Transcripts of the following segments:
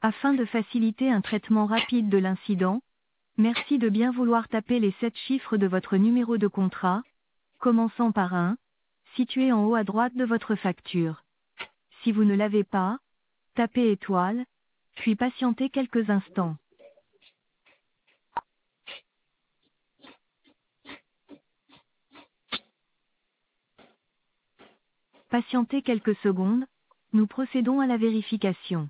Afin de faciliter un traitement rapide de l'incident, merci de bien vouloir taper les 7 chiffres de votre numéro de contrat, commençant par 1, situé en haut à droite de votre facture. Si vous ne l'avez pas, tapez étoile, puis patientez quelques instants. Patientez quelques secondes, nous procédons à la vérification.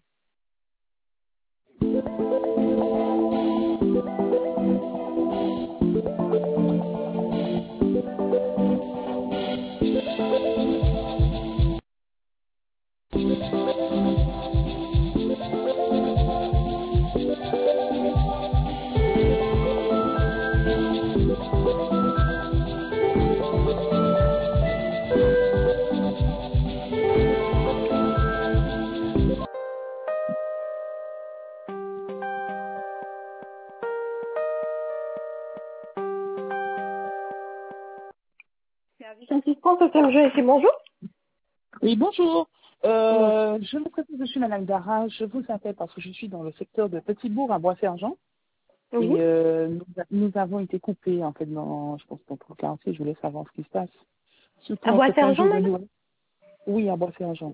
Service assistant, Totem Jeu ici, bonjour. Oui, bonjour. Bonjour. Je me présente, je suis Madame Dara. Je vous appelle parce que je suis dans le secteur de Petit-Bourg à Bois-Sergent. Oui. Et nous avons été coupés, en fait, je pense, dans le quartier. Je voulais savoir ce qui se passe. Surtout À en ce 15 Bois-Sergent, jours de madame? Noël. Oui, à Bois-Sergent.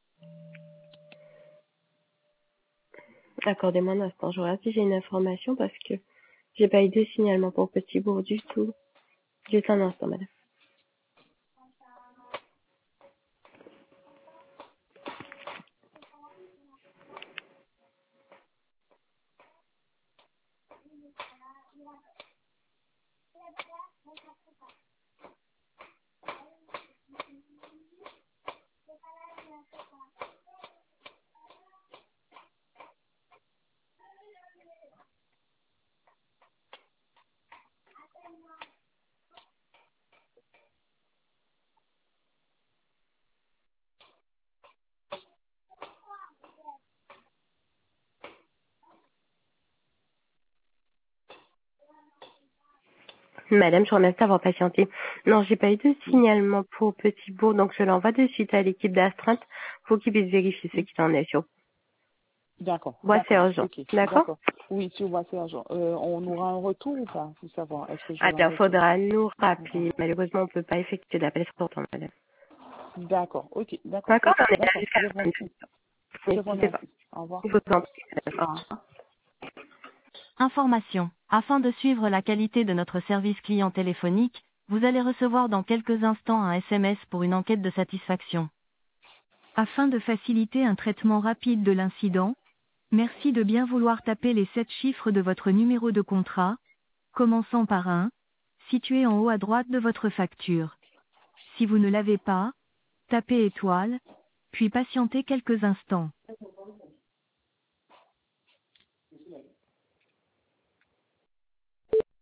Accordez-moi un instant, je regarde si j'ai une information parce que j'ai pas eu de signalement pour Petit-Bourg du tout. Juste un instant, madame. Madame, je vous remercie d'avoir patienté. Non, j'ai pas eu de signalement pour Petit-Bourg, donc je l'envoie de suite à l'équipe d'astreinte pour qu'ils puissent vérifier ce qui en est sur D'accord, d'accord. Bois-Sergent. Ok, D'accord? d'accord. Oui, sur Bois-Sergent. On aura un retour ou pas, pour savoir. Est-ce que j'aurai un Alors, retour? faudra nous rappeler. Malheureusement, on peut pas effectuer d'appel sortant, madame. D'accord, ok, d'accord. D'accord? Ok, On est là d'accord. jusqu'à Je la vous fin. remercie. Je vous N'hésitez pas. remercie. Au revoir. Je vous en prie, madame. Au revoir. Information. Afin de suivre la qualité de notre service client téléphonique, vous allez recevoir dans quelques instants un SMS pour une enquête de satisfaction. Afin de faciliter un traitement rapide de l'incident, merci de bien vouloir taper les 7 chiffres de votre numéro de contrat, commençant par 1, situé en haut à droite de votre facture. Si vous ne l'avez pas, tapez étoile, puis patientez quelques instants.